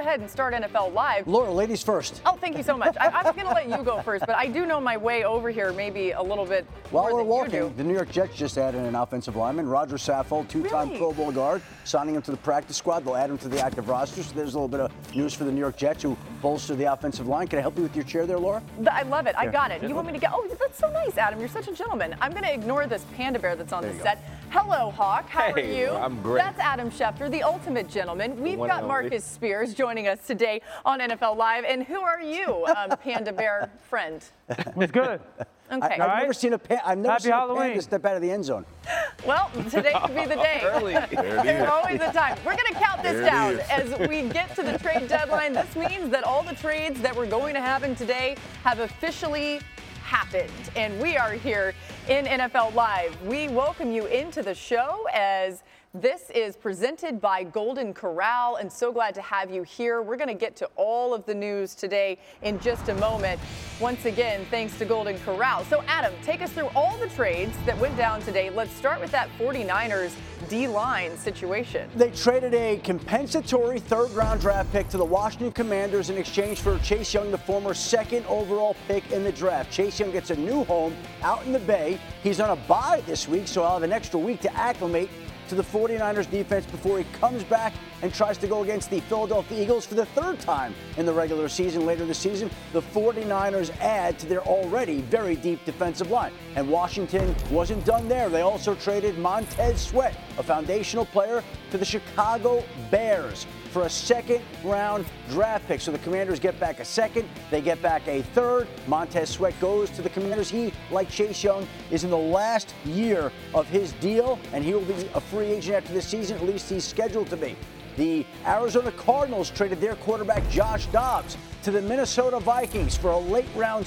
ahead and start NFL Live. Laura, ladies first. Oh, thank you so much. I was going to let you go first, but I do know my way over here maybe a little bit more While we're than you walking, do. the New York Jets just added an offensive lineman, Roger Saffold, two-time Really? Pro Bowl guard, signing him to the practice squad. They'll add him to the active roster. So there's a little bit of news for the New York Jets who bolster the offensive line. Can I help you with your chair there, Laura? I love it. I got it. You want me to get? Oh, that's so nice, Adam. You're such a gentleman. I'm going to ignore this panda bear that's on the set. Hello, Hawk. How are you? I'm great. That's Adam Schefter, the ultimate gentleman. We've one got and only. Marcus Spears joining us today on NFL Live. And who are you, panda bear friend? What's good? Okay. I've never seen a Halloween. panda step out of the end zone. Well, today could be the day. Early. There it There's is. always a time. We're going to count this There it down is. as we get to the trade deadline. This means that all the trades that we're going to happen today have officially happened. And we are here in NFL Live. We welcome you into the show as this is presented by Golden Corral, and so glad to have you here. We're going to get to all of the news today in just a moment. Once again, thanks to Golden Corral. So, Adam, take us through all the trades that went down today. Let's start with that 49ers D-line situation. They traded a compensatory third-round draft pick to the Washington Commanders in exchange for Chase Young, the former second overall pick in the draft. Chase Young gets a new home out in the Bay. He's on a bye this week, so I'll have an extra week to acclimate to the 49ers defense before he comes back and tries to go against the Philadelphia Eagles for the third time in the regular season later this season. The 49ers add to their already very deep defensive line. And Washington wasn't done there. They also traded Montez Sweat, a foundational player, to the Chicago Bears for a second-round draft pick. So the Commanders get back a second. They get back a third. Montez Sweat goes to the Commanders. He, like Chase Young, is in the last year of his deal, and he will be a free agent after this season. At least he's scheduled to be. The Arizona Cardinals traded their quarterback Josh Dobbs to the Minnesota Vikings for a late-round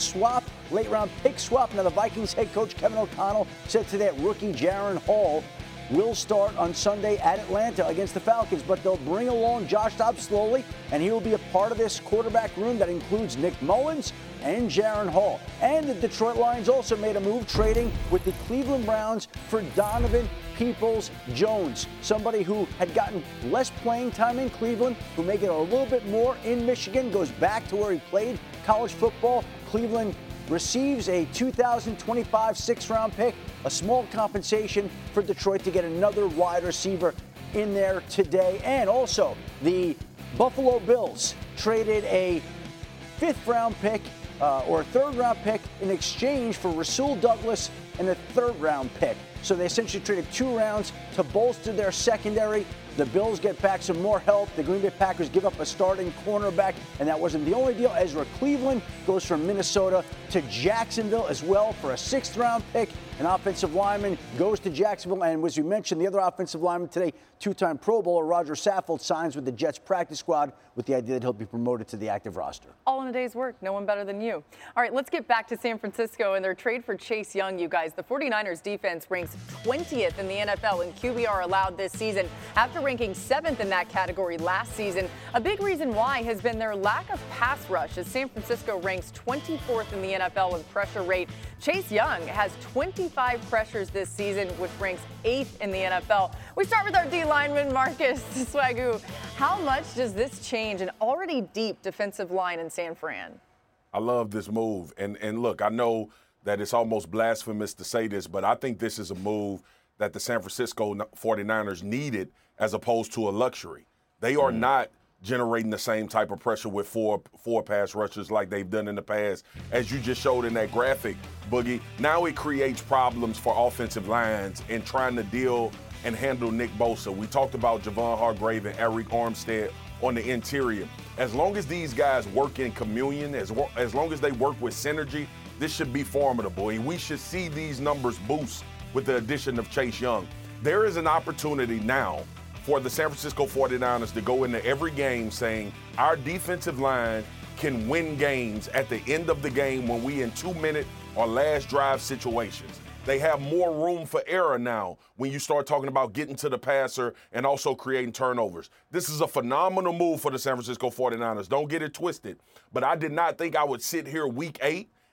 pick swap. Now, the Vikings head coach Kevin O'Connell said today that rookie Jaron Hall will start on Sunday at Atlanta against the Falcons, but they'll bring along Josh Dobbs slowly, and he will be a part of this quarterback room that includes Nick Mullins and Jaron Hall. And the Detroit Lions also made a move trading with the Cleveland Browns for Donovan Peoples-Jones, somebody who had gotten less playing time in Cleveland, who may get a little bit more in Michigan, goes back to where he played college football. Cleveland receives a 2025 sixth-round pick, a small compensation for Detroit to get another wide receiver in there today. And also, the Buffalo Bills traded a fifth-round pick or a third-round pick in exchange for Rasul Douglas and a third-round pick. So they essentially traded 2 rounds to bolster their secondary. The Bills get back some more help. The Green Bay Packers give up a starting cornerback, and that wasn't the only deal. Ezra Cleveland goes from Minnesota to Jacksonville as well for a sixth-round pick. An offensive lineman goes to Jacksonville, and as we mentioned, the other offensive lineman today, two-time Pro Bowler Roger Saffold, signs with the Jets practice squad with the idea that he'll be promoted to the active roster. All in a day's work. No one better than you. All right, let's get back to San Francisco and their trade for Chase Young, you guys. The 49ers defense ranks 20th in the NFL in QBR allowed this season after ranking 7th in that category last season. A big reason why has been their lack of pass rush, as San Francisco ranks 24th in the NFL in pressure rate. Chase Young has 25 pressures this season, which ranks 8th in the NFL. We start with our D lineman, Marcus Swagoo. How much does this change an already deep defensive line in San Fran? I love this move. And look, I know that it's almost blasphemous to say this, but I think this is a move that the San Francisco 49ers needed as opposed to a luxury. They are not generating the same type of pressure with four pass rushers like they've done in the past. As you just showed in that graphic, Boogie, now it creates problems for offensive lines in trying to deal and handle Nick Bosa. We talked about Javon Hargrave and Eric Armstead on the interior. As long as these guys work in communion, as long as they work with synergy, this should be formidable. And we should see these numbers boost with the addition of Chase Young. There is an opportunity now for the San Francisco 49ers to go into every game saying our defensive line can win games at the end of the game when we in 2-minute or last drive situations. They have more room for error now when you start talking about getting to the passer and also creating turnovers. This is a phenomenal move for the San Francisco 49ers. Don't get it twisted. But I did not think I would sit here week 8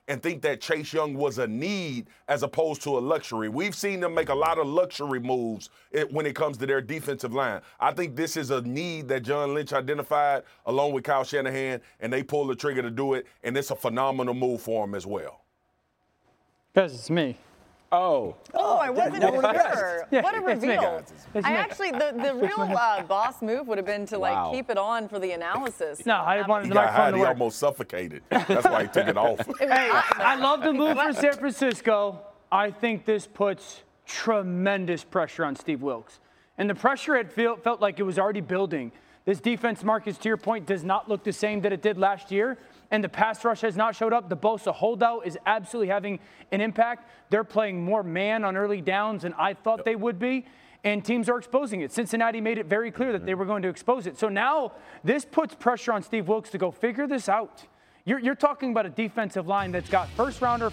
and think that Chase Young was a need as opposed to a luxury. We've seen them make a lot of luxury moves when it comes to their defensive line. I think this is a need that John Lynch identified along with Kyle Shanahan, and they pulled the trigger to do it, and it's a phenomenal move for them as well. Because it's me. Oh, I wasn't sure. Yeah, What a reveal. It's I me. actually, the real boss move would have been to, keep it on for the analysis. No, I wanted He to got like high, fun to he work. almost suffocated. That's why he took it off. Hey, I love the move for San Francisco. I think this puts tremendous pressure on Steve Wilks. And the pressure had felt like it was already building. This defense, Marcus, to your point, does not look the same that it did last year. And the pass rush has not showed up. The Bosa holdout is absolutely having an impact. They're playing more man on early downs than I thought they would be. And teams are exposing it. Cincinnati made it very clear that they were going to expose it. So now this puts pressure on Steve Wilks to go figure this out. You're talking about a defensive line that's got first rounder.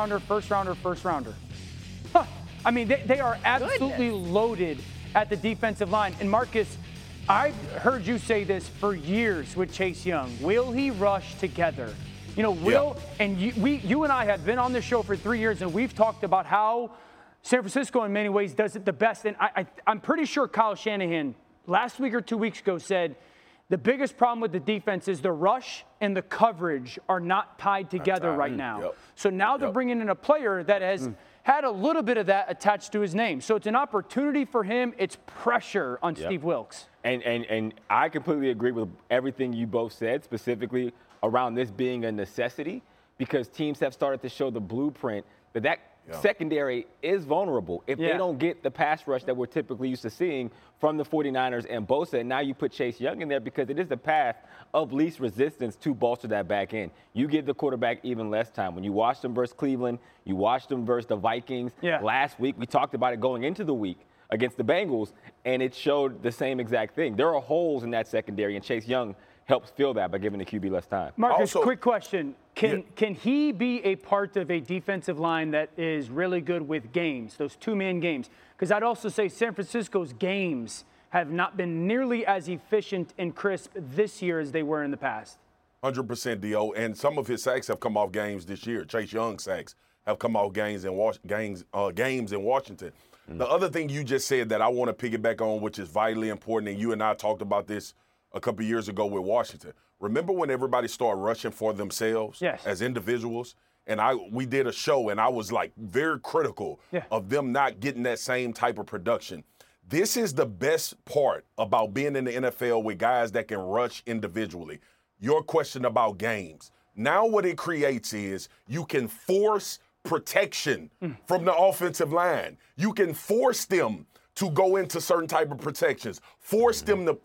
Huh. I mean, they are absolutely loaded at the defensive line. And Marcus, I've heard you say this for years with Chase Young. Will he rush together? You know, and you and I have been on this show for 3 years, and we've talked about how San Francisco in many ways does it the best. And I'm pretty sure Kyle Shanahan last week or 2 weeks ago said the biggest problem with the defense is the rush and the coverage are not tied together right now. Yep. So now they're bringing in a player that has had a little bit of that attached to his name. So it's an opportunity for him. It's pressure on Steve Wilks. And I completely agree with everything you both said, specifically around this being a necessity, because teams have started to show the blueprint that secondary is vulnerable if they don't get the pass rush that we're typically used to seeing from the 49ers and Bosa. And now you put Chase Young in there because it is the path of least resistance to bolster that back end. You give the quarterback even less time. When you watched them versus Cleveland, you watched them versus the Vikings last week. We talked about it going into the week against the Bengals, and it showed the same exact thing. There are holes in that secondary, and Chase Young helps fill that by giving the QB less time. Marcus, quick question. Can he be a part of a defensive line that is really good with games, those two-man games? Because I'd also say San Francisco's games have not been nearly as efficient and crisp this year as they were in the past. 100% D.O. And some of his sacks have come off games this year. Chase Young's sacks have come off games in Washington. The other thing you just said that I want to piggyback on, which is vitally important, and you and I talked about this a couple years ago with Washington. Remember when everybody started rushing for themselves as individuals? And we did a show, and I was like very critical of them not getting that same type of production. This is the best part about being in the NFL with guys that can rush individually. Your question about games. Now what it creates is you can force protection from the offensive line. You can force them to go into certain type of protections, force them to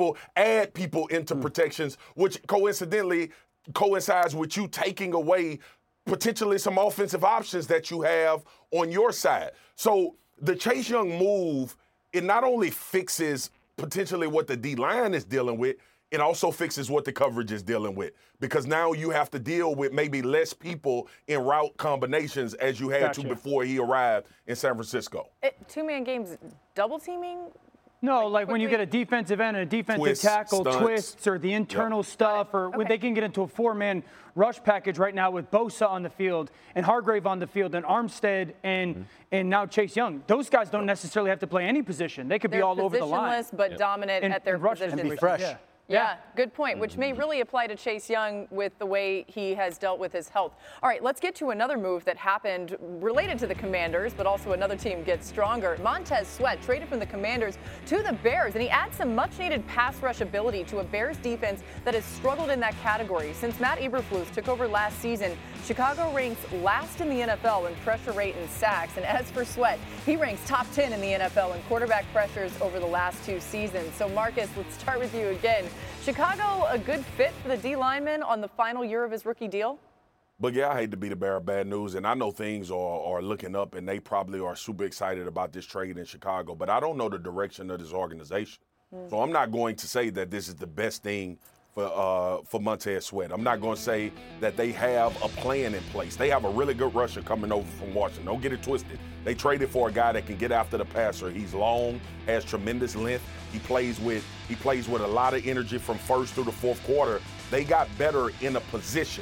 add people into protections, which coincidentally coincides with you taking away potentially some offensive options that you have on your side. So the Chase Young move, it not only fixes potentially what the D-line is dealing with, it also fixes what the coverage is dealing with, because now you have to deal with maybe less people in route combinations as you had to before he arrived in San Francisco. Two-man games, double teaming? No, like when you get a defensive end and a defensive tackle, twists, or the internal stuff, or when they can get into a four-man rush package right now with Bosa on the field and Hargrave on the field and Armstead and now Chase Young. Those guys don't necessarily have to play any position. They could be all over the line. Positionless but dominant at their position. And be fresh. Yeah, good point, which may really apply to Chase Young with the way he has dealt with his health. All right, let's get to another move that happened related to the Commanders, but also another team gets stronger. Montez Sweat traded from the Commanders to the Bears, and he adds some much-needed pass rush ability to a Bears defense that has struggled in that category. Since Matt Eberflus took over last season, Chicago ranks last in the NFL in pressure rate and sacks. And as for Sweat, he ranks top 10 in the NFL in quarterback pressures over the last 2 seasons. So, Marcus, let's start with you again. Chicago a good fit for the D lineman on the final year of his rookie deal? But yeah, I hate to be the bearer of bad news, and I know things are looking up, and they probably are super excited about this trade in Chicago, but I don't know the direction of this organization. So I'm not going to say that this is the best thing for Montez Sweat. I'm not going to say that they have a plan in place. They have a really good rusher coming over from Washington. Don't get it twisted. They traded for a guy that can get after the passer. He's long, has tremendous length. He plays with a lot of energy from first through the fourth quarter. They got better in a position.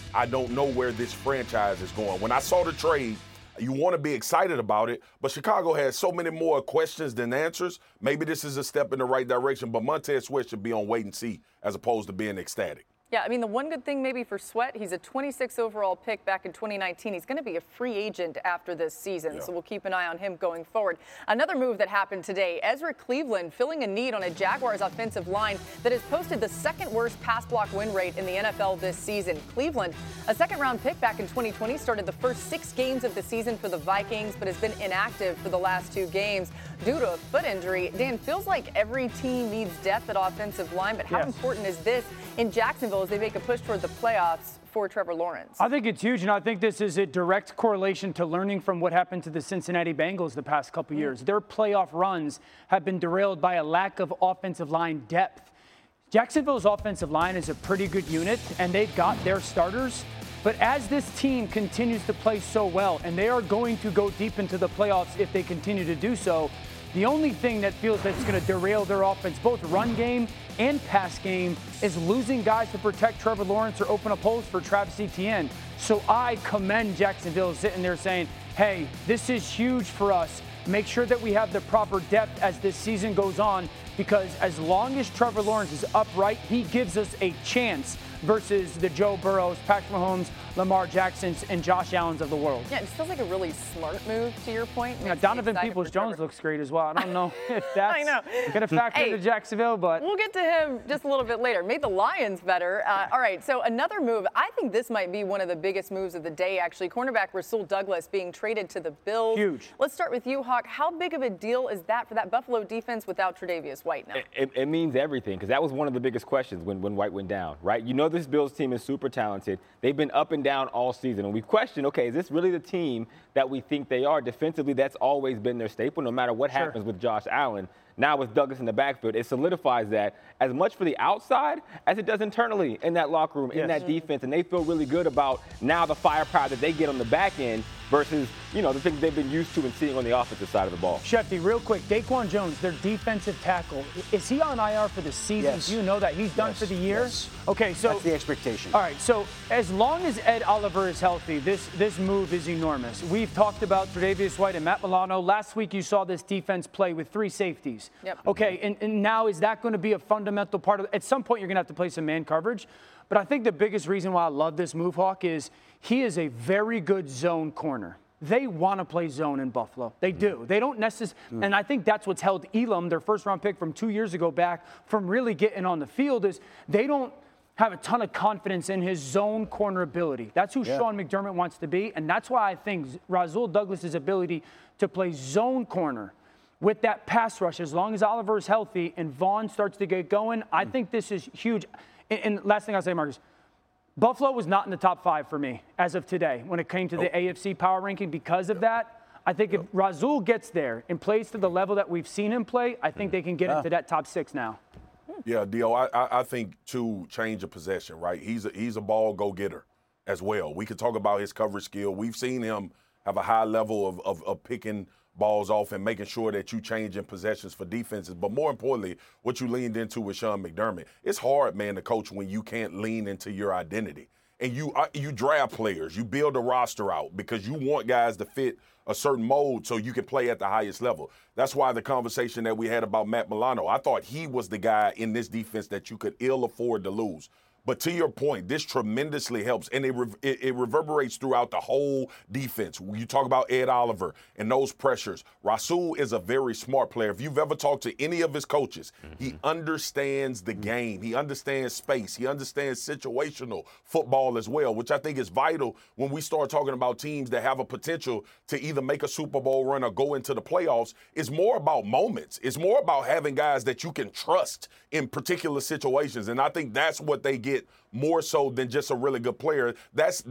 I don't know where this franchise is going. When I saw the trade, you want to be excited about it, but Chicago has so many more questions than answers. Maybe this is a step in the right direction, but Montez Sweat should be on wait and see as opposed to being ecstatic. Yeah, I mean, the one good thing maybe for Sweat, he's a 26 overall pick back in 2019. He's going to be a free agent after this season, so we'll keep an eye on him going forward. Another move that happened today, Ezra Cleveland filling a need on a Jaguars offensive line that has posted the second worst pass block win rate in the NFL this season. Cleveland, a second-round pick back in 2020, started the first 6 games of the season for the Vikings, but has been inactive for the last 2 games due to a foot injury. Dan, feels like every team needs depth at offensive line, but how important is this in Jacksonville as they make a push toward the playoffs for Trevor Lawrence? I think it's huge, and I think this is a direct correlation to learning from what happened to the Cincinnati Bengals the past couple years. Their playoff runs have been derailed by a lack of offensive line depth. Jacksonville's offensive line is a pretty good unit, and they've got their starters. But as this team continues to play so well, and they are going to go deep into the playoffs if they continue to do so, the only thing that feels that's going to derail their offense, both run game and pass game, is losing guys to protect Trevor Lawrence or open up holes for Travis Etienne. So I commend Jacksonville sitting there saying, hey, this is huge for us. Make sure that we have the proper depth as this season goes on, because as long as Trevor Lawrence is upright, he gives us a chance versus the Joe Burrows, Patrick Mahomes, Lamar Jacksons, and Josh Allens of the world. Yeah, it feels like a really smart move, to your point. Yeah, Donovan Peoples-Jones looks great as well. I don't know if that's going to factor into Jacksonville, but we'll get to him just a little bit later. Made the Lions better. All right, so another move. I think this might be one of the biggest moves of the day, actually. Cornerback Rasul Douglas being traded to the Bills. Huge. Let's start with you, Hawk. How big of a deal is that for that Buffalo defense without Tre'Davious White now? It means everything, because that was one of the biggest questions when White went down, right? You know this Bills team is super talented. They've been up and down all season, and we've questioned, okay, is this really the team that we think they are? Defensively, that's always been their staple, no matter what happens with Josh Allen. Now with Douglas in the backfield, it solidifies that as much for the outside as it does internally in that locker room, in that defense, and they feel really good about now the firepower that they get on the back end versus, you know, the things they've been used to and seeing on the offensive side of the ball. Shefty, real quick, Daquan Jones, their defensive tackle, is he on IR for the season? Yes. Do you know that he's done for the year? Yes. Okay, so that's the expectation. All right, so as long as Ed Oliver is healthy, this move is enormous. We've talked about Tre'Davious White and Matt Milano. Last week you saw this defense play with 3 safeties. Yep. Okay, and now is that going to be a fundamental part of it? At some point you're going to have to play some man coverage. But I think the biggest reason why I love this move, Hawk, is he is a very good zone corner. They want to play zone in Buffalo. They do. They don't necessarily, and I think that's what's held Elam, their first-round pick from 2 years ago, back from really getting on the field, is they don't have a ton of confidence in his zone corner ability. That's who Sean McDermott wants to be, and that's why I think Rasul Douglas' ability to play zone corner with that pass rush, as long as Oliver is healthy and Vaughn starts to get going, I think this is huge. And last thing I'll say, Marcus, Buffalo was not in the top 5 for me as of today when it came to the AFC power ranking. Because of that, I think if Rasul gets there and plays to the level that we've seen him play, I think they can get into that top 6 now. Yeah, Dio, I think to change of possession, right? He's a ball go-getter as well. We could talk about his coverage skill. We've seen him have a high level of picking balls off and making sure that you change in possessions for defenses. But more importantly, what you leaned into with Sean McDermott, it's hard, man, to coach when you can't lean into your identity. And you draft players, you build a roster out because you want guys to fit a certain mold so you can play at the highest level. That's why the conversation that we had about Matt Milano, I thought he was the guy in this defense that you could ill afford to lose. But to your point, this tremendously helps, and it reverberates throughout the whole defense. You talk about Ed Oliver and those pressures. Rasul is a very smart player. If you've ever talked to any of his coaches, he understands the game. He understands space. He understands situational football as well, which I think is vital when we start talking about teams that have a potential to either make a Super Bowl run or go into the playoffs. It's more about moments. It's more about having guys that you can trust in particular situations, and I think that's what they get more so than just a really good player. That's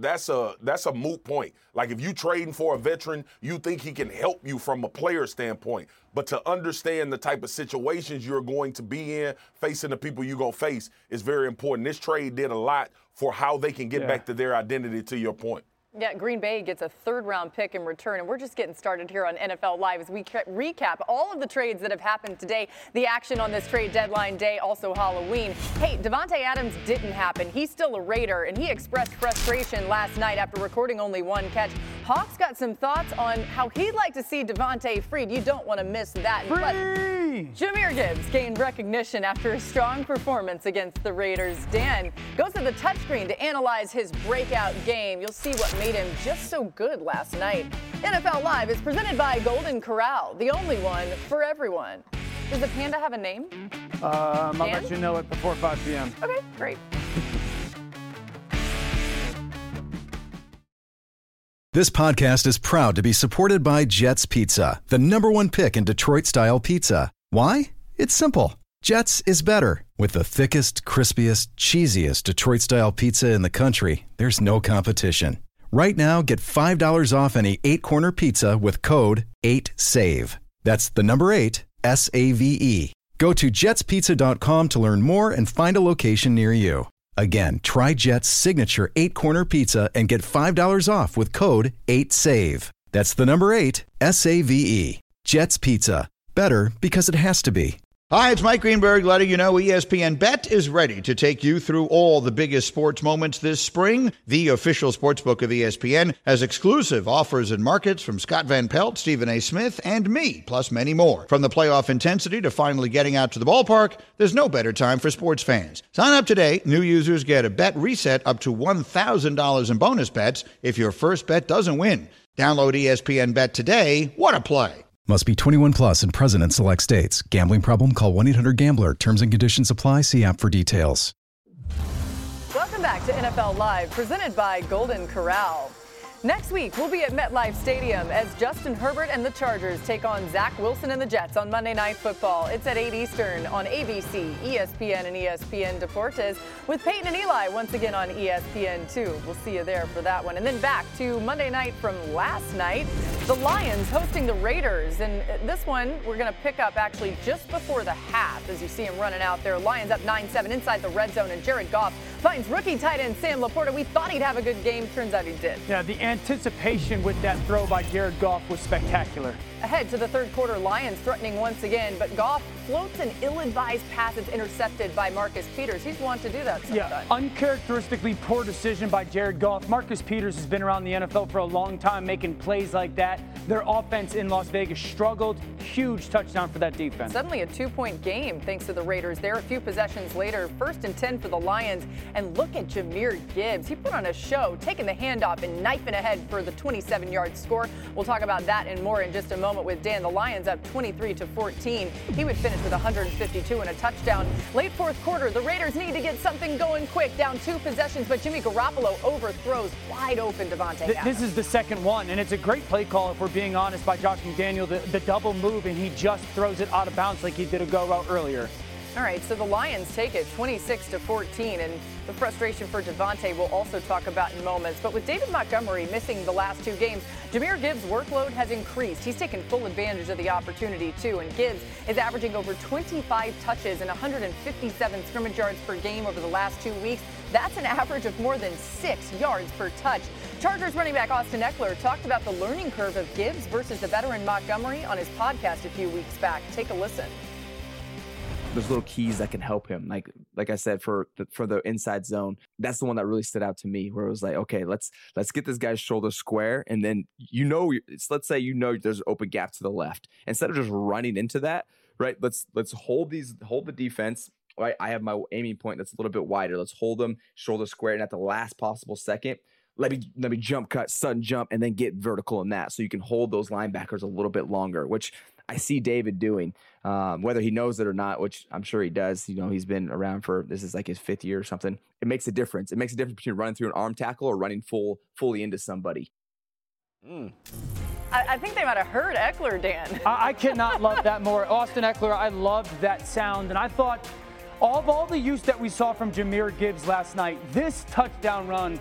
a moot point. Like if you trading for a veteran, you think he can help you from a player standpoint. But to understand the type of situations you're going to be in, facing the people you're going to face, is very important. This trade did a lot for how they can get back to their identity, to your point. Yeah, Green Bay gets a third-round pick in return, and we're just getting started here on NFL Live as we recap all of the trades that have happened today. The action on this trade deadline day, also Halloween. Hey, Davante Adams didn't happen. He's still a Raider, and he expressed frustration last night after recording only one catch. Hawks got some thoughts on how he'd like to see Davante freed. You don't want to miss that. Free! But Jahmyr Gibbs gained recognition after a strong performance against the Raiders. Dan goes to the touchscreen to analyze his breakout game. You'll see what made him just so good last night. NFL Live is presented by Golden Corral, the only one for everyone. Does the panda have a name? I'll let you know it before 5 p.m. Okay, great. This podcast is proud to be supported by Jets Pizza, the #1 pick in Detroit-style pizza. Why? It's simple. Jets is better. With the thickest, crispiest, cheesiest Detroit-style pizza in the country, there's no competition. Right now, get $5 off any 8-corner pizza with code 8SAVE. That's the number 8, S-A-V-E. Go to jetspizza.com to learn more and find a location near you. Again, try Jet's signature 8-corner pizza and get $5 off with code 8SAVE. That's the number 8, S-A-V-E. Jet's Pizza. Better because it has to be. Hi, it's Mike Greenberg letting you know ESPN Bet is ready to take you through all the biggest sports moments this spring. The official sportsbook of ESPN has exclusive offers and markets from Scott Van Pelt, Stephen A. Smith, and me, plus many more. From the playoff intensity to finally getting out to the ballpark, there's no better time for sports fans. Sign up today. New users get a bet reset up to $1,000 in bonus bets if your first bet doesn't win. Download ESPN Bet today. What a play. Must be 21 plus and present in select states. Gambling problem? Call 1-800-GAMBLER. Terms and conditions apply. See app for details. Welcome back to NFL Live, presented by Golden Corral. Next week, we'll be at MetLife Stadium as Justin Herbert and the Chargers take on Zach Wilson and the Jets on Monday Night Football. It's at 8 Eastern on ABC, ESPN, and ESPN Deportes, with Peyton and Eli once again on ESPN2. We'll see you there for that one. And then back to Monday night from last night, the Lions hosting the Raiders. And this one, we're going to pick up actually just before the half as you see him running out there. Lions up 9-7 inside the red zone, and Jared Goff finds rookie tight end Sam Laporta. We thought he'd have a good game. Turns out he did. Yeah, the anticipation with that throw by Jared Goff was spectacular. Ahead to the third quarter, Lions threatening once again, but Goff floats an ill-advised pass that's intercepted by Marcus Peters. He's wanted to do that sometimes. Yeah, uncharacteristically poor decision by Jared Goff. Marcus Peters has been around the NFL for a long time making plays like that. Their offense in Las Vegas struggled. Huge touchdown for that defense. Suddenly a 2-point game thanks to the Raiders. There a few possessions later, 1st and 10 for the Lions. And look at Jahmyr Gibbs. He put on a show, taking the handoff and knifing ahead for the 27-yard score. We'll talk about that and more in just a moment with Dan. The Lions up 23-14. He would finish with 152 and a touchdown. Late fourth quarter, the Raiders need to get something going quick. Down 2 possessions, but Jimmy Garoppolo overthrows wide open Davante Adams. This is the second one, and it's a great play call, if we're being honest, by Josh McDaniel. The double move, and he just throws it out of bounds like he did a go route earlier. All right, so the Lions take it 26-14, and the frustration for Davante we'll also talk about in moments. But with David Montgomery missing the last 2 games, Jahmyr Gibbs' workload has increased. He's taken full advantage of the opportunity, too, and Gibbs is averaging over 25 touches and 157 scrimmage yards per game over the last 2 weeks. That's an average of more than 6 yards per touch. Chargers running back Austin Eckler talked about the learning curve of Gibbs versus the veteran Montgomery on his podcast a few weeks back. Take a listen. There's little keys that can help him. Like I said, for the inside zone, that's the one that really stood out to me, where it was like, okay, let's get this guy's shoulder square, and then let's say there's an open gap to the left. Instead of just running into that, right? Let's hold the defense. Right, I have my aiming point that's a little bit wider. Let's hold them shoulder square, and at the last possible second, let me jump cut, sudden jump, and then get vertical in that, so you can hold those linebackers a little bit longer, which I see David doing, whether he knows it or not, which I'm sure he does. He's been around this is like his 5th year or something. It makes a difference. It makes a difference between running through an arm tackle or running fully into somebody. I think they might have heard Eckler, Dan. I cannot love that more. Austin Eckler, I loved that sound, and I thought of all the use that we saw from Jahmyr Gibbs last night, this touchdown run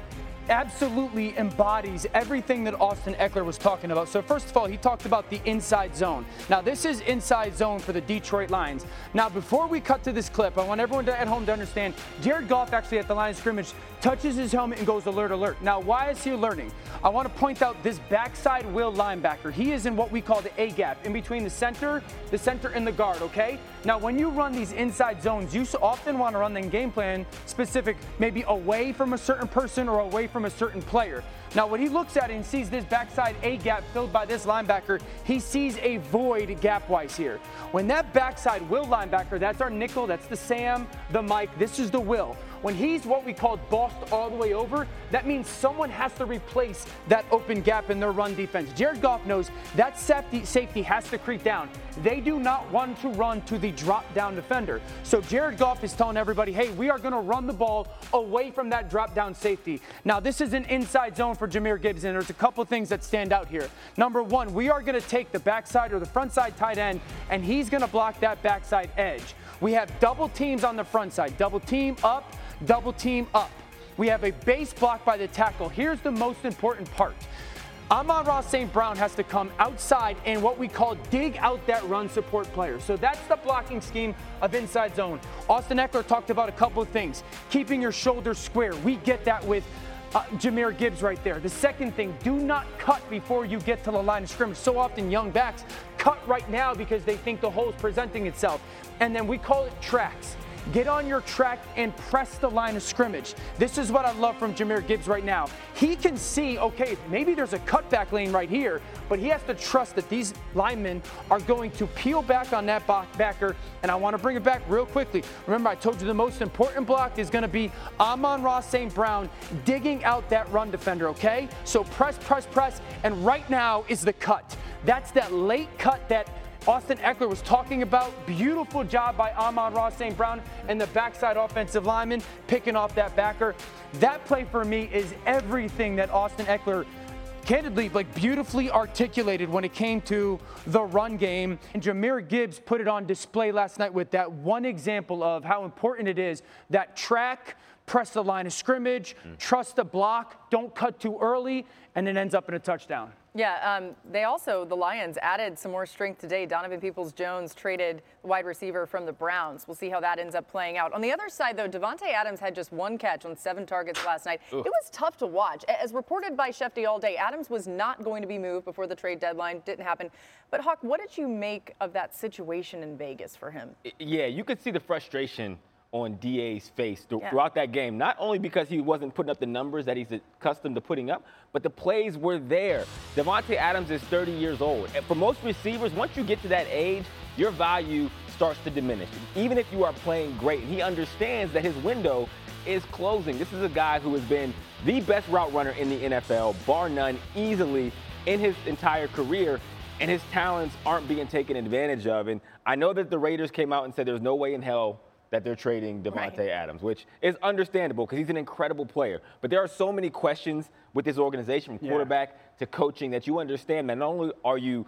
absolutely embodies everything that Austin Ekeler was talking about. So first of all, he talked about the inside zone. Now this is inside zone for the Detroit Lions. Now before we cut to this clip, I want everyone at home to understand Jared Goff actually at the line of scrimmage touches his helmet and goes alert, alert. Now why is he alerting? I want to point out this backside will linebacker. He is in what we call the A gap, in between the center and the guard, okay? Now when you run these inside zones, you often want to run the game plan specific, maybe away from a certain person or away from a certain player. Now when he looks at it and sees this backside A gap filled by this linebacker, he sees a void gap-wise here. When that backside will linebacker, that's our nickel, that's the Sam, the Mike, this is the Will. When he's what we call bossed all the way over, that means someone has to replace that open gap in their run defense. Jared Goff knows that safety has to creep down. They do not want to run to the drop-down defender. So Jared Goff is telling everybody, hey, we are going to run the ball away from that drop-down safety. Now, this is an inside zone for Jahmyr Gibbs, and there's a couple things that stand out here. Number one, we are going to take the backside or the front side tight end, and he's going to block that backside edge. We have double teams on the front side, double team up, double team up. We have a base block by the tackle. Here's the most important part. Amon-Ra St. Brown has to come outside and what we call dig out that run support player. So that's the blocking scheme of inside zone. Austin Ekeler talked about a couple of things. Keeping your shoulders square. We get that with Jahmyr Gibbs right there. The second thing, do not cut before you get to the line of scrimmage. So often young backs cut right now because they think the hole is presenting itself. And then we call it tracks. Get on your track and press the line of scrimmage. This is what I love from Jahmyr Gibbs right now. He can see, okay, maybe there's a cutback lane right here, but he has to trust that these linemen are going to peel back on that backer, and I want to bring it back real quickly. Remember, I told you the most important block is going to be Amon-Ra St. Brown digging out that run defender, okay? So press, press, press, and right now is the cut. That's that late cut that Austin Ekeler was talking about. Beautiful job by Amon-Ra St. Brown and the backside offensive lineman picking off that backer. That play for me is everything that Austin Ekeler candidly, beautifully articulated when it came to the run game. And Jahmyr Gibbs put it on display last night with that one example of how important it is that track, press the line of scrimmage, trust the block, don't cut too early, and it ends up in a touchdown. Yeah, the Lions added some more strength today. Donovan Peoples-Jones traded the wide receiver from the Browns. We'll see how that ends up playing out. On the other side, though, Davante Adams had just one catch on 7 targets last night. It was tough to watch. As reported by Shefty all day, Adams was not going to be moved before the trade deadline. Didn't happen. But, Hawk, what did you make of that situation in Vegas for him? Yeah, you could see the frustration on DA's face throughout that game, not only because he wasn't putting up the numbers that he's accustomed to putting up, but the plays were there. Davante Adams is 30 years old. And for most receivers, once you get to that age, your value starts to diminish, even if you are playing great. And he understands that his window is closing. This is a guy who has been the best route runner in the NFL, bar none, easily in his entire career, and his talents aren't being taken advantage of. And I know that the Raiders came out and said there's no way in hell that they're trading Davante Adams, which is understandable because he's an incredible player. But there are so many questions with this organization, from quarterback to coaching, that you understand that not only are you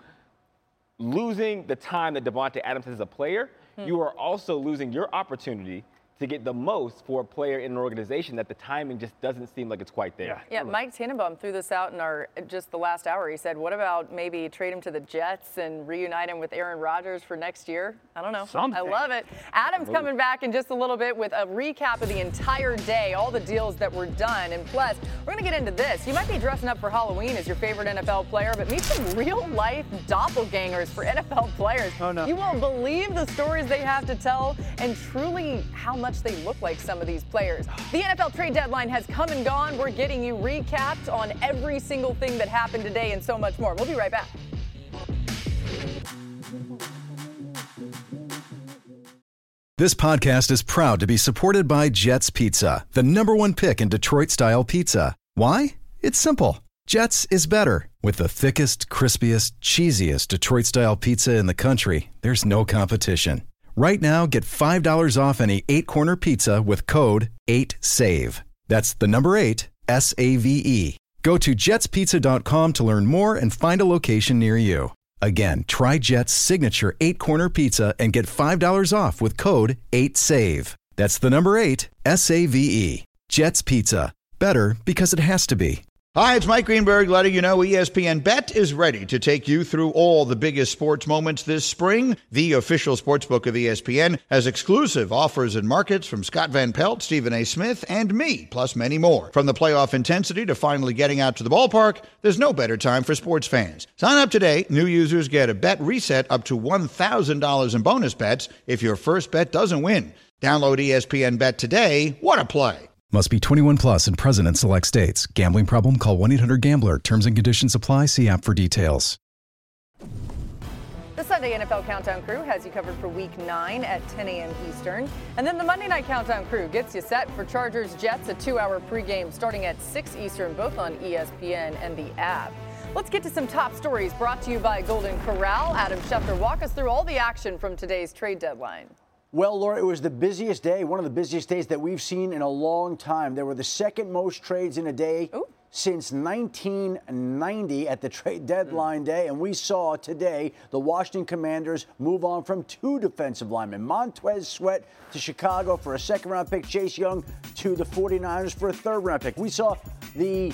losing the time that Davante Adams has as a player, you are also losing your opportunity to get the most for a player in an organization that the timing just doesn't seem like it's quite there. Yeah, Mike Tannenbaum threw this out in just the last hour. He said, what about maybe trade him to the Jets and reunite him with Aaron Rodgers for next year? I don't know. I love it. Adam's coming back in just a little bit with a recap of the entire day, all the deals that were done. And plus, we're going to get into this. You might be dressing up for Halloween as your favorite NFL player, but meet some real-life doppelgangers for NFL players. Oh, no. You won't believe the stories they have to tell and truly how much they look like some of these players. The NFL trade deadline has come and gone. We're getting you recapped on every single thing that happened today and so much more. We'll be right back. This podcast is proud to be supported by Jets Pizza, the #1 pick in Detroit-style pizza. Why? It's simple. Jets is better. With the thickest, crispiest, cheesiest Detroit-style pizza in the country, there's no competition. Right now, get $5 off any 8-corner pizza with code 8SAVE. That's the number 8, S-A-V-E. Go to jetspizza.com to learn more and find a location near you. Again, try Jet's signature 8-corner pizza and get $5 off with code 8SAVE. That's the number 8, S-A-V-E. Jet's Pizza. Better because it has to be. Hi, it's Mike Greenberg letting you know ESPN Bet is ready to take you through all the biggest sports moments this spring. The official sportsbook of ESPN has exclusive offers and markets from Scott Van Pelt, Stephen A. Smith, and me, plus many more. From the playoff intensity to finally getting out to the ballpark, there's no better time for sports fans. Sign up today. New users get a bet reset up to $1,000 in bonus bets if your first bet doesn't win. Download ESPN Bet today. What a play. Must be 21 plus and present in select states. Gambling problem? Call 1-800-GAMBLER. Terms and conditions apply. See app for details. The Sunday NFL Countdown Crew has you covered for Week 9 at 10 a.m. Eastern. And then the Monday Night Countdown Crew gets you set for Chargers-Jets, a 2-hour pregame starting at 6 Eastern, both on ESPN and the app. Let's get to some top stories brought to you by Golden Corral. Adam Schefter, walk us through all the action from today's trade deadline. Well, Laura, it was the busiest day, one of the busiest days that we've seen in a long time. There were the second most trades in a day since 1990 at the trade deadline day. And we saw today the Washington Commanders move on from 2 defensive linemen. Montez Sweat to Chicago for a second-round pick. Chase Young to the 49ers for a third-round pick. We saw the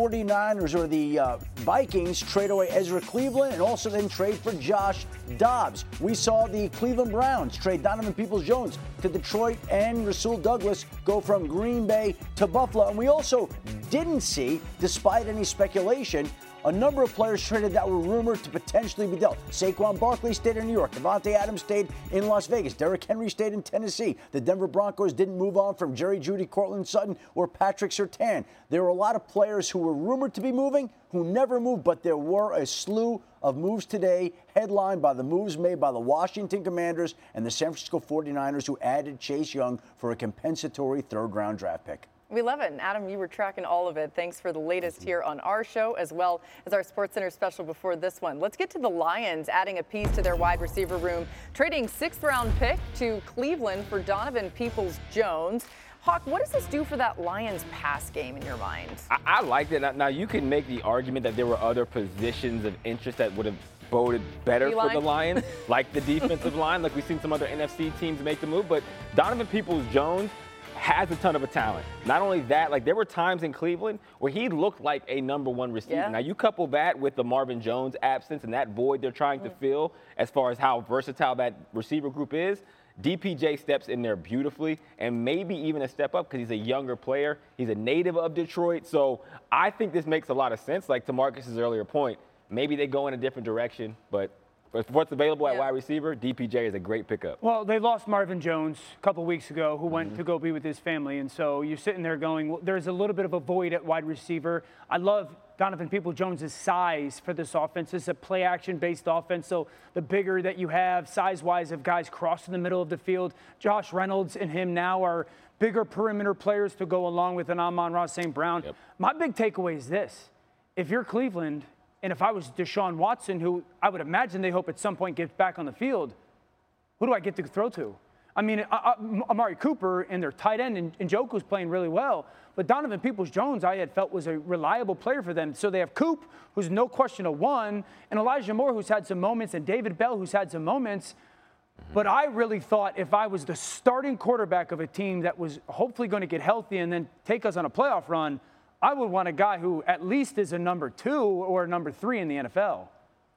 49ers or the Vikings trade away Ezra Cleveland and also then trade for Josh Dobbs. We saw the Cleveland Browns trade Donovan Peoples-Jones to Detroit and Rasul Douglas go from Green Bay to Buffalo. And we also didn't see, despite any speculation, a number of players traded that were rumored to potentially be dealt. Saquon Barkley stayed in New York. Devontae Adams stayed in Las Vegas. Derrick Henry stayed in Tennessee. The Denver Broncos didn't move on from Jerry Jeudy, Cortland Sutton, or Patrick Surtain. There were a lot of players who were rumored to be moving who never moved, but there were a slew of moves today, headlined by the moves made by the Washington Commanders and the San Francisco 49ers, who added Chase Young for a compensatory third-round draft pick. We love it. And Adam, you were tracking all of it. Thanks for the latest here on our show, as well as our SportsCenter special before this one. Let's get to the Lions adding a piece to their wide receiver room, trading 6th-round pick to Cleveland for Donovan Peoples-Jones. Hawk, what does this do for that Lions pass game in your mind? I liked it. Now, you can make the argument that there were other positions of interest that would have boded better for the Lions, like the defensive line, like we've seen some other NFC teams make the move. But Donovan Peoples-Jones has a ton of a talent. Not only that, like there were times in Cleveland where he looked like a number 1 receiver. Yeah. Now you couple that with the Marvin Jones absence and that void they're trying to fill as far as how versatile that receiver group is. DPJ steps in there beautifully and maybe even a step up because he's a younger player. He's a native of Detroit. So I think this makes a lot of sense. Like to Marcus's earlier point, maybe they go in a different direction, but what's available at wide receiver, DPJ is a great pickup. Well, they lost Marvin Jones a couple weeks ago, who went to go be with his family. And so you're sitting there going, well, there's a little bit of a void at wide receiver. I love Donovan Peoples-Jones' size for this offense. It's a play-action-based offense, so the bigger that you have size-wise of guys crossing the middle of the field, Josh Reynolds and him now are bigger perimeter players to go along with an Amon-Ra St. Brown. Yep. My big takeaway is this. If you're Cleveland, and if I was Deshaun Watson, who I would imagine they hope at some point gets back on the field, who do I get to throw to? I mean, Amari Cooper and their tight end and Njoku's playing really well. But Donovan Peoples-Jones, I had felt was a reliable player for them. So they have Coop, who's no question a 1, and Elijah Moore, who's had some moments, and David Bell, who's had some moments. But I really thought if I was the starting quarterback of a team that was hopefully going to get healthy and then take us on a playoff run, I would want a guy who at least is a number 2 or a number 3 in the NFL.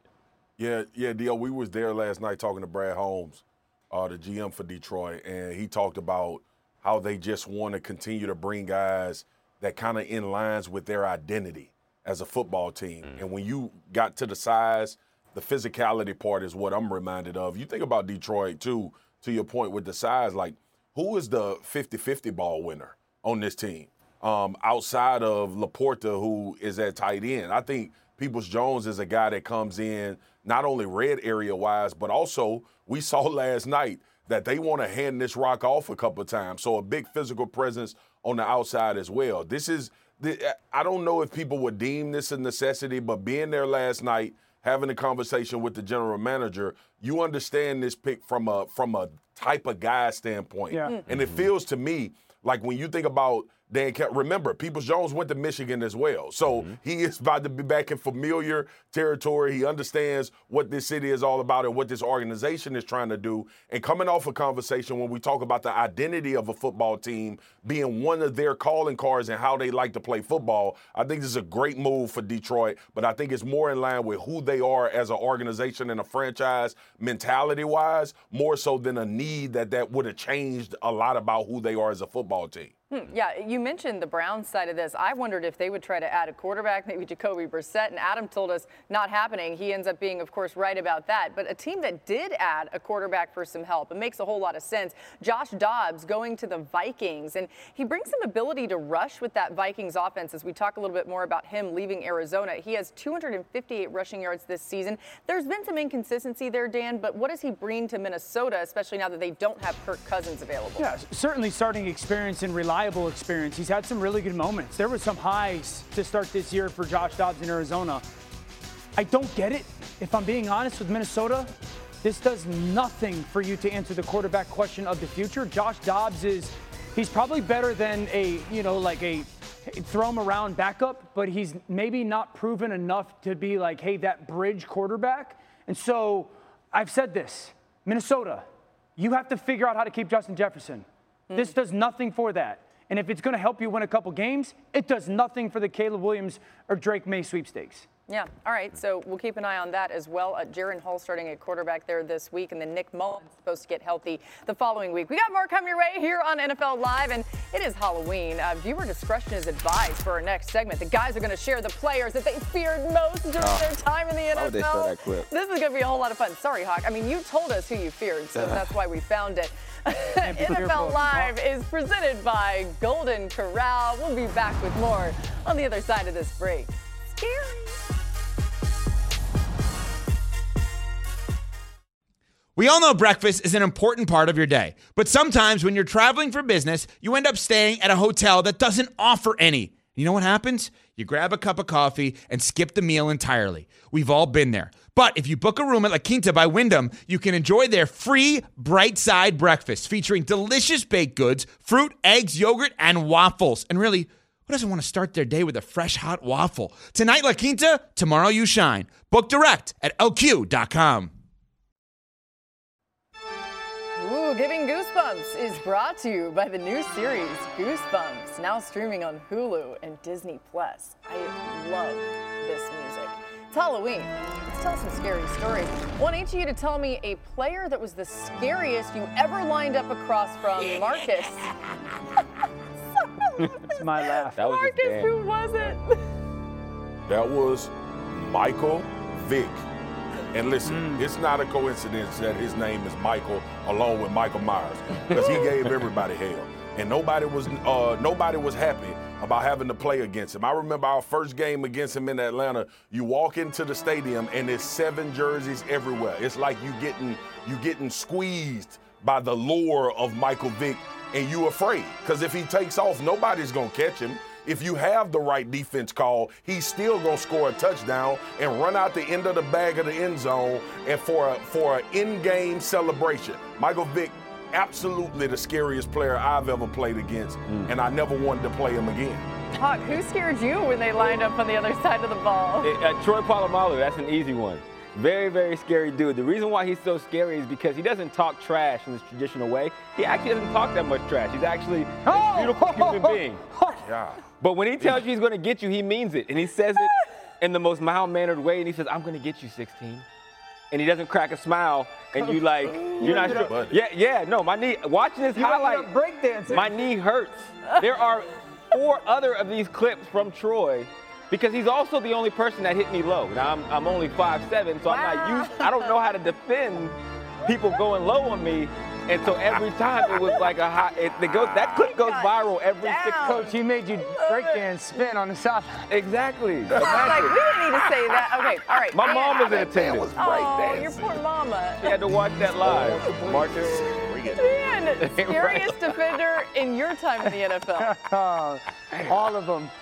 Yeah, Dio, we was there last night talking to Brad Holmes, the GM for Detroit, and he talked about how they just want to continue to bring guys that kind of in lines with their identity as a football team. And when you got to the size, the physicality part is what I'm reminded of. You think about Detroit, too, to your point with the size, like who is the 50-50 ball winner on this team? Outside of Laporta, who is at tight end. I think Peoples-Jones is a guy that comes in not only red area-wise, but also we saw last night that they want to hand this rock off a couple of times. So a big physical presence on the outside as well. I don't know if people would deem this a necessity, but being there last night, having a conversation with the general manager, you understand this pick from a type of guy standpoint. Yeah. And it feels to me Like when you think about Dan Campbell, remember, Peoples-Jones went to Michigan as well. So he is about to be back in familiar territory. He understands what this city is all about and what this organization is trying to do. And coming off a conversation when we talk about the identity of a football team being one of their calling cards and how they like to play football, I think this is a great move for Detroit, but I think it's more in line with who they are as an organization and a franchise mentality-wise, more so than a need that would have changed a lot about who they are as a football team. Yeah, you mentioned the Browns side of this. I wondered if they would try to add a quarterback, maybe Jacoby Brissett, and Adam told us not happening. He ends up being, of course, right about that. But a team that did add a quarterback for some help, it makes a whole lot of sense. Josh Dobbs going to the Vikings, and he brings some ability to rush with that Vikings offense. As we talk a little bit more about him leaving Arizona, he has 258 rushing yards this season. There's been some inconsistency there, Dan, but what does he bring to Minnesota, especially now that they don't have Kirk Cousins available? Yeah, certainly starting experience and reliable experience. He's had some really good moments. There were some highs to start this year for Josh Dobbs in Arizona. I don't get it, if I'm being honest, with Minnesota. This does nothing for you to answer the quarterback question of the future. Josh Dobbs he's probably better than a throw him around backup, but he's maybe not proven enough to be like, hey, that bridge quarterback. And so I've said this, Minnesota, you have to figure out how to keep Justin Jefferson. This does nothing for that. And if it's going to help you win a couple games, it does nothing for the Caleb Williams or Drake May sweepstakes. Yeah, all right, so we'll keep an eye on that as well. Jaron Hall starting at quarterback there this week, and then Nick Mullins supposed to get healthy the following week. We got more coming your way here on NFL Live, and it is Halloween. Viewer discretion is advised for our next segment. The guys are going to share the players that they feared most during their time in the NFL. Why would they show that clip? This is going to be a whole lot of fun. Sorry, Hawk. I mean, you told us who you feared, so that's why we found it. NFL Live is presented by Golden Corral. We'll be back with more on the other side of this break. Scary. We all know breakfast is an important part of your day, but sometimes when you're traveling for business, you end up staying at a hotel that doesn't offer any. You know what happens? You grab a cup of coffee and skip the meal entirely. We've all been there. But if you book a room at La Quinta by Wyndham, you can enjoy their free Bright Side breakfast featuring delicious baked goods, fruit, eggs, yogurt, and waffles. And really, who doesn't want to start their day with a fresh, hot waffle? Tonight, La Quinta, tomorrow you shine. Book direct at lq.com. Ooh, Giving Goosebumps is brought to you by the new series Goosebumps, now streaming on Hulu and Disney+. I love this music. It's Halloween. Let's tell some scary stories. I want each of you to tell me a player that was the scariest you ever lined up across from. Marcus. It's my laugh. That was Marcus, who was it? That was Michael Vick. And listen, it's not a coincidence that his name is Michael along with Michael Myers, because he gave everybody hell. And nobody was happy about having to play against him. I remember our first game against him in Atlanta. You walk into the stadium and there's 7 jerseys everywhere. It's like you getting squeezed by the lure of Michael Vick, and you afraid, because if he takes off, nobody's gonna catch him. If you have the right defense call, he's still going to score a touchdown and run out the end of the bag of the end zone and for an in-game celebration. Michael Vick, absolutely the scariest player I've ever played against, and I never wanted to play him again. Hawk, who scared you when they lined up on the other side of the ball? Troy Polamalu, that's an easy one. Very, very scary dude. The reason why he's so scary is because he doesn't talk trash in this traditional way. He actually doesn't talk that much trash. He's actually a beautiful human being. Yeah. But when he tells you he's going to get you, he means it. And he says it in the most mild-mannered way. And he says, I'm going to get you, 16. And he doesn't crack a smile. And you like, you're not sure. Yeah, no, my knee, watching this highlight, breakdancing. My knee hurts. There are 4 other of these clips from Troy, because he's also the only person that hit me low. Now, I'm only 5'7", so I'm not used. I don't know how to defend people going low on me. And so every time it was like a hot, that clip goes viral every 6 Coach, he made you breakdance spin on the side. Exactly. Like, we didn't need to say that. Okay, all right. My mom was in attendance. Oh, your poor mama. She had to watch that live. Marcus. Man, scariest defender in your time in the NFL. All of them.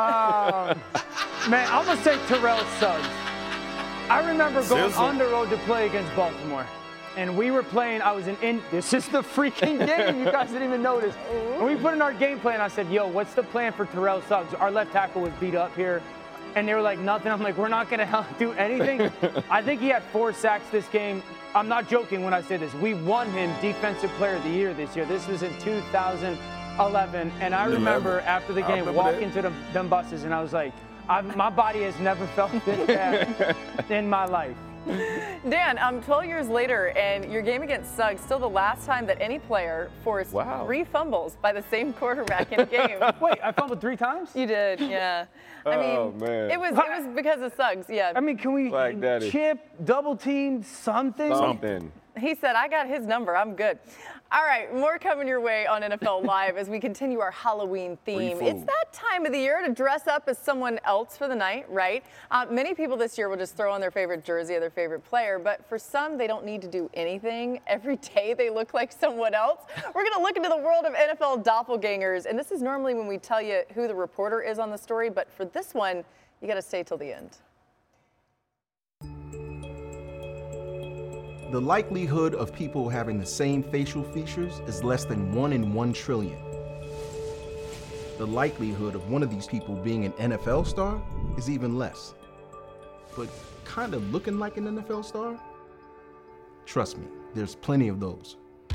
Man, I'm going to say Terrell Suggs. I remember going on the road to play against Baltimore. and we were playing. I was this is the freaking game. You guys didn't even notice. And we put in our game plan. I said, yo, what's the plan for Terrell Suggs? Our left tackle was beat up here. And they were like, nothing. I'm like, we're not going to do anything. I think he had 4 sacks this game. I'm not joking when I say this. We won him Defensive Player of the Year this year. This was in 2011. And I remember after the game walking to them buses, and I was like, my body has never felt this bad in my life. Dan, 12 years later, and your game against Suggs, still the last time that any player forced 3 fumbles by the same quarterback in a game. Wait, I fumbled 3 times? You did, yeah. I mean, man. It was because of Suggs, yeah. I mean, can we chip, double team, something? Something. He said, I got his number. I'm good. All right, more coming your way on NFL Live as we continue our Halloween theme. It's that time of the year to dress up as someone else for the night, right? Many people this year will just throw on their favorite jersey or their favorite player, but for some, they don't need to do anything. Every day they look like someone else. We're going to look into the world of NFL doppelgangers, and this is normally when we tell you who the reporter is on the story, but for this one, you got to stay till the end. The likelihood of people having the same facial features is less than 1 in 1 trillion. The likelihood of one of these people being an NFL star is even less. But kind of looking like an NFL star? Trust me, there's plenty of those.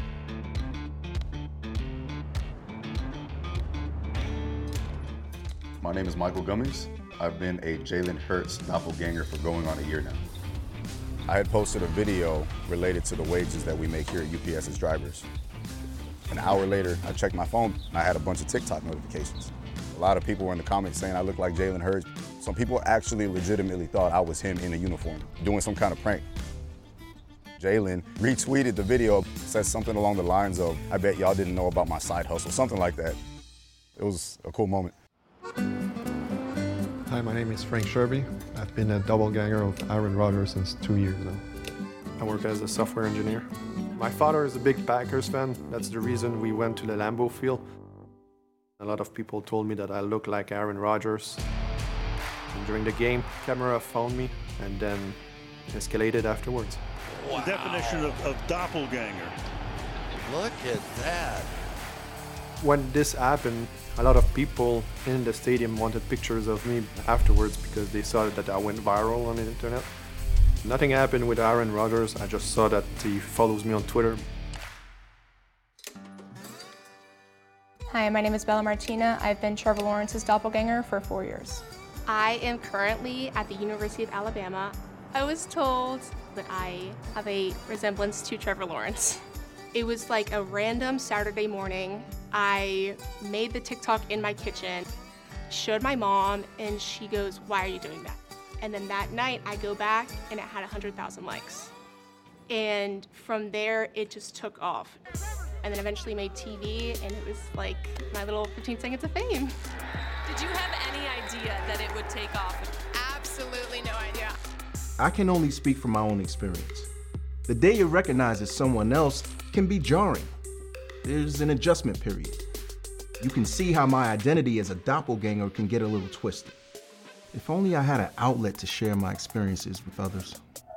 My name is Michael Gummies. I've been a Jalen Hurts doppelganger for going on a year now. I had posted a video related to the wages that we make here at UPS as drivers. An hour later, I checked my phone, and I had a bunch of TikTok notifications. A lot of people were in the comments saying I look like Jalen Hurts. Some people actually legitimately thought I was him in a uniform, doing some kind of prank. Jalen retweeted the video, said something along the lines of, I bet y'all didn't know about my side hustle, something like that. It was a cool moment. Hi, my name is Frank Sherby. I've been a doppelganger of Aaron Rodgers since 2 years now. I work as a software engineer. My father is a big Packers fan. That's the reason we went to the Lambeau Field. A lot of people told me that I look like Aaron Rodgers. And during the game, camera found me and then escalated afterwards. Wow. The definition of doppelganger. Look at that. When this happened, a lot of people in the stadium wanted pictures of me afterwards because they saw that I went viral on the internet. Nothing happened with Aaron Rodgers. I just saw that he follows me on Twitter. Hi, my name is Bella Martina. I've been Trevor Lawrence's doppelganger for 4 years. I am currently at the University of Alabama. I was told that I have a resemblance to Trevor Lawrence. It was like a random Saturday morning. I made the TikTok in my kitchen, showed my mom, and she goes, "Why are you doing that?" And then that night I go back and it had 100,000 likes. And from there, it just took off. And then eventually made TV, and it was like my little 15 seconds of fame. Did you have any idea that it would take off? Absolutely no idea. I can only speak from my own experience. The day you recognize as someone else can be jarring. There's an adjustment period. You can see how my identity as a doppelganger can get a little twisted. If only I had an outlet to share my experiences with others.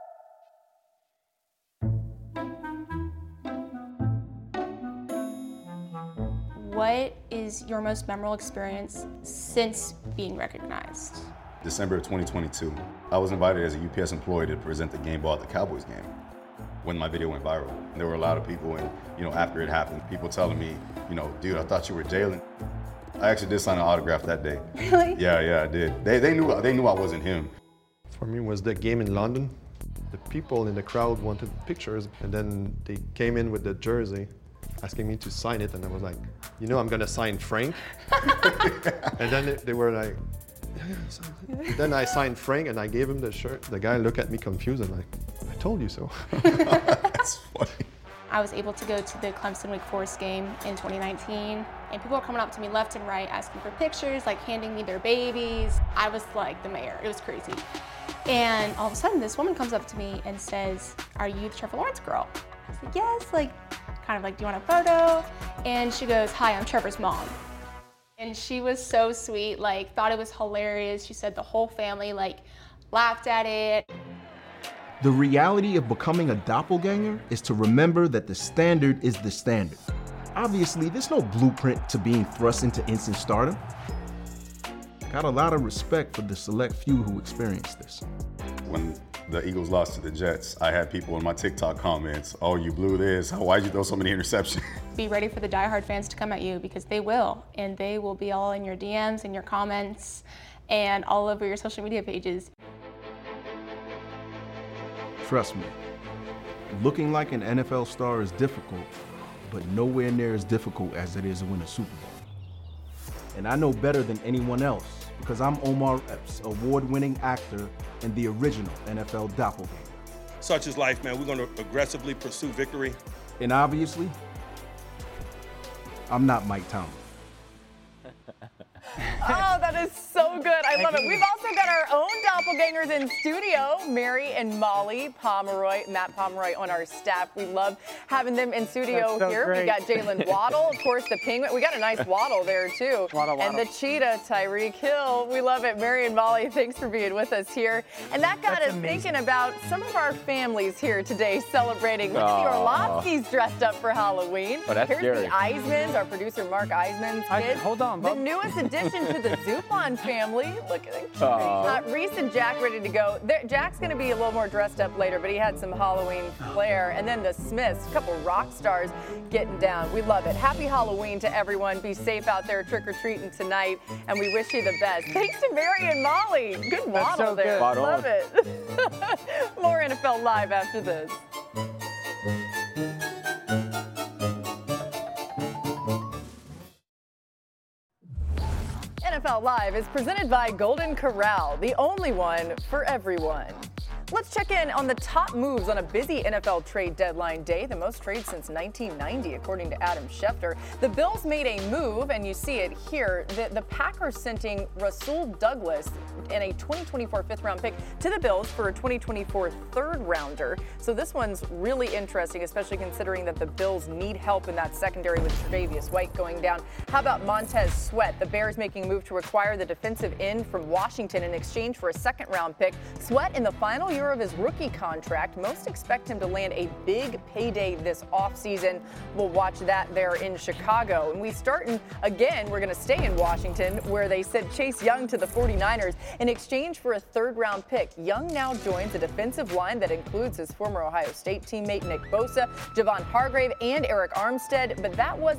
What is your most memorable experience since being recognized? December of 2022, I was invited as a UPS employee to present the game ball at the Cowboys game when my video went viral. And there were a lot of people, and after it happened, people telling me, dude, I thought you were Jalen. I actually did sign an autograph that day. Really? Yeah, I did. They knew I wasn't him. For me, it was the game in London. The people in the crowd wanted pictures, and then they came in with the jersey, asking me to sign it, and I was like, I'm gonna sign Frank. And then they were like, yeah. Then I signed Frank, and I gave him the shirt. The guy looked at me confused, and I told you so. That's funny. I was able to go to the Clemson-Wake Forest game in 2019, and people were coming up to me left and right asking for pictures, like handing me their babies. I was like the mayor. It was crazy. And all of a sudden, this woman comes up to me and says, "Are you the Trevor Lawrence girl?" I was like, "Yes," kind of like, "Do you want a photo?" And she goes, "Hi, I'm Trevor's mom." And she was so sweet, thought it was hilarious. She said the whole family, laughed at it. The reality of becoming a doppelganger is to remember that the standard is the standard. Obviously, there's no blueprint to being thrust into instant stardom. Got a lot of respect for the select few who experience this. When the Eagles lost to the Jets, I had people in my TikTok comments, "Oh, you blew this. Why'd you throw so many interceptions?" Be ready for the diehard fans to come at you, because they will, and they will be all in your DMs and your comments and all over your social media pages. Trust me, looking like an NFL star is difficult, but nowhere near as difficult as it is to win a Super Bowl. And I know better than anyone else, because I'm Omar Epps, award-winning actor and the original NFL doppelganger. Such is life, man. We're going to aggressively pursue victory. And obviously, I'm not Mike Tomlin. Oh, that is so good. I love it. We've also got our own doppelgangers in studio, Mary and Molly Pomeroy, Matt Pomeroy on our staff. We love having them in studio so here. great. We got Jalen Waddle, of course, the Penguin. We got a nice Waddle there, too. Waddle. And the Cheetah, Tyreek Hill. We love it. Mary and Molly, thanks for being with us here. And that got us thinking about some of our families here today celebrating. Look at the Orlovskis dressed up for Halloween. Oh, that's Here's scary. the Eismans, our producer Mark Eisman's kids. Hold on, The Bob. newest addition to the Zupon family. Look at it. Reese and Jack ready to go. Jack's going to be a little more dressed up later, but he had some Halloween flair. And then the Smiths, a couple rock stars getting down. We love it. Happy Halloween to everyone. Be safe out there trick-or-treating tonight, and we wish you the best. Thanks to Mary and Molly. Good waddle so there. good. Love it. More NFL Live after this. NFL Live is presented by Golden Corral, the only one for everyone. Let's check in on the top moves on a busy NFL trade deadline day, the most trades since 1990, according to Adam Schefter. The Bills made a move, and you see it here. The Packers sending Rasul Douglas and a 2024 fifth-round pick to the Bills for a 2024 third-rounder. So this one's really interesting, especially considering that the Bills need help in that secondary with Tre'Davious White going down. How about Montez Sweat? The Bears making a move to acquire the defensive end from Washington in exchange for a second-round pick. Sweat in the final year of his rookie contract. Most expect him to land a big payday this offseason. We'll watch that there in Chicago. And we start again, we're going to stay in Washington, where they sent Chase Young to the 49ers in exchange for a third-round pick. Young now joins a defensive line that includes his former Ohio State teammate Nick Bosa, Javon Hargrave, and Eric Armstead. But that was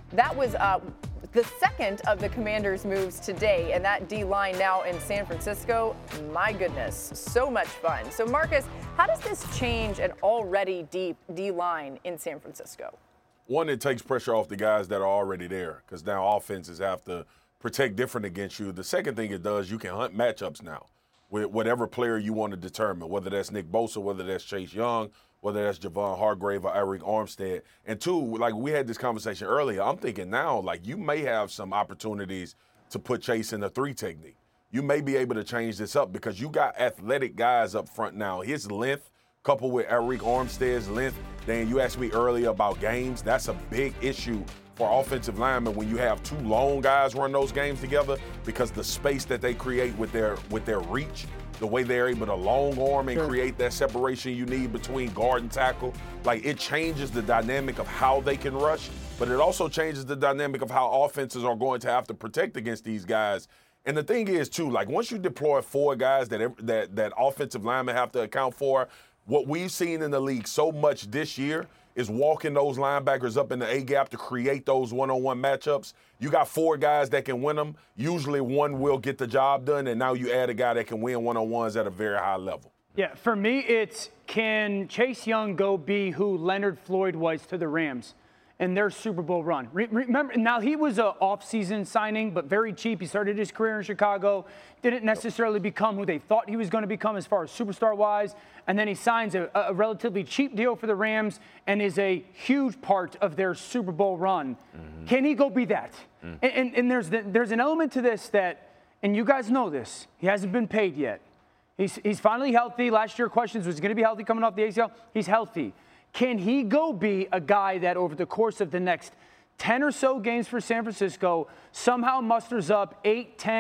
the second of the Commanders' moves today, and that D-line now in San Francisco, my goodness, so much fun. So, Marcus, how does this change an already deep D-line in San Francisco? One, it takes pressure off the guys that are already there, because now offenses have to protect different against you. The second thing it does, you can hunt matchups now with whatever player you want to determine, whether that's Nick Bosa, whether that's Chase Young, whether that's Javon Hargrave or Eric Armstead. And two, like we had this conversation earlier, I'm thinking now, like you may have some opportunities to put Chase in the 3 technique. You may be able to change this up because you got athletic guys up front now. His length, coupled with Eric Armstead's length, then you asked me earlier about games. That's a big issue for offensive linemen when you have 2 long guys run those games together, because the space that they create with their reach, the way they're able to long arm and create that separation you need between guard and tackle, like it changes the dynamic of how they can rush, but it also changes the dynamic of how offenses are going to have to protect against these guys. And the thing is, too, like once you deploy 4 guys that offensive linemen have to account for, what we've seen in the league so much this year is walking those linebackers up in the A-gap to create those one-on-one matchups. You got 4 guys that can win them. Usually one will get the job done, and now you add a guy that can win one-on-ones at a very high level. Yeah, for me, it's can Chase Young go be who Leonard Floyd was to the Rams in their Super Bowl run? Remember, now he was an off-season signing, but very cheap. He started his career in Chicago, didn't necessarily become who they thought he was going to become as far as superstar-wise, and then he signs a relatively cheap deal for the Rams and is a huge part of their Super Bowl run. Mm-hmm. Can he go be that? Mm-hmm. And there's an element to this that, and you guys know this, he hasn't been paid yet. He's finally healthy. Last year, questions was he going to be healthy coming off the ACL? He's healthy. Can he go be a guy that over the course of the next 10 or so games for San Francisco somehow musters up 8, 10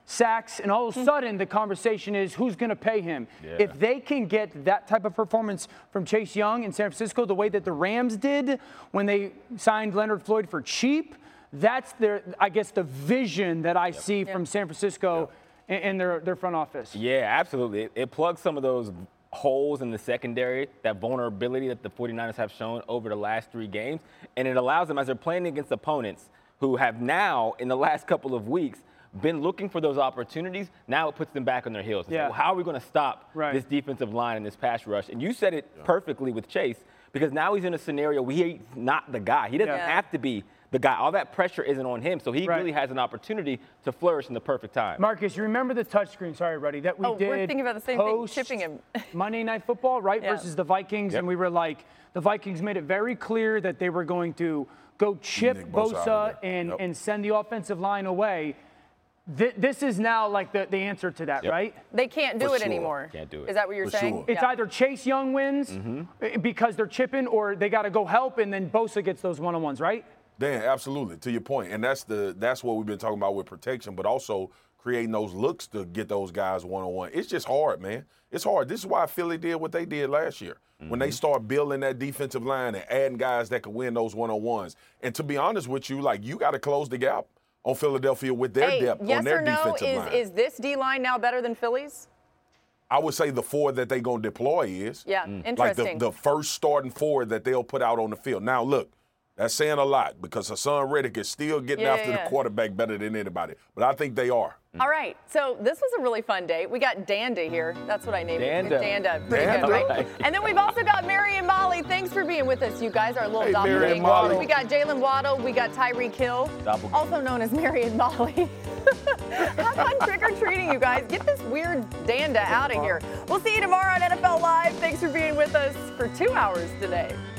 sacks, and all of a sudden the conversation is who's going to pay him. Yeah. If they can get that type of performance from Chase Young in San Francisco, the way that the Rams did when they signed Leonard Floyd for cheap, that's I guess the vision that I see from San Francisco in their front office. Yeah, absolutely. It plugs some of those holes in the secondary, that vulnerability that the 49ers have shown over the last 3 games, and it allows them, as they're playing against opponents who have now, in the last couple of weeks, been looking for those opportunities. Now it puts them back on their heels. Well, how are we going to stop this defensive line and this pass rush? And you said it perfectly with Chase, because now he's in a scenario where he's not the guy. He doesn't have to be the guy. All that pressure isn't on him, so he really has an opportunity to flourish in the perfect time. Marcus, you remember the touchscreen, sorry, Ruddy, that we did we're thinking about the same thing, chipping him. Monday Night Football, right, versus the Vikings, and we were like, the Vikings made it very clear that they were going to go chip Bosa and send the offensive line away. This is now like the answer to that, right? They can't do it anymore. Can't do it. Is that what you're saying? It's either Chase Young wins because they're chipping, or they got to go help, and then Bosa gets those one-on-ones, right? Dan, absolutely, to your point. And that's what we've been talking about with protection, but also creating those looks to get those guys one-on-one. It's just hard, man. It's hard. This is why Philly did what they did last year. When they start building that defensive line and adding guys that can win those one-on-ones. And to be honest with you, like, you got to close the gap on Philadelphia with their depth on their defensive line. Is this D-line now better than Philly's? I would say the 4 that they're going to deploy is. Yeah, interesting. Like the first starting 4 that they'll put out on the field. Now, look, that's saying a lot because Hassan Reddick is still getting after the quarterback better than anybody. But I think they are. All right, so this was a really fun day. We got Danda here. That's what I named it. Danda. Danda. Pretty good, right? And then we've also got Mary and Molly. Thanks for being with us, you guys. Our little doppelganger. We got Jalen Waddle. We got Tyreek Hill, also known as Mary and Molly. Have fun trick-or-treating, you guys. Get this weird Danda out of here. We'll see you tomorrow on NFL Live. Thanks for being with us for 2 hours today.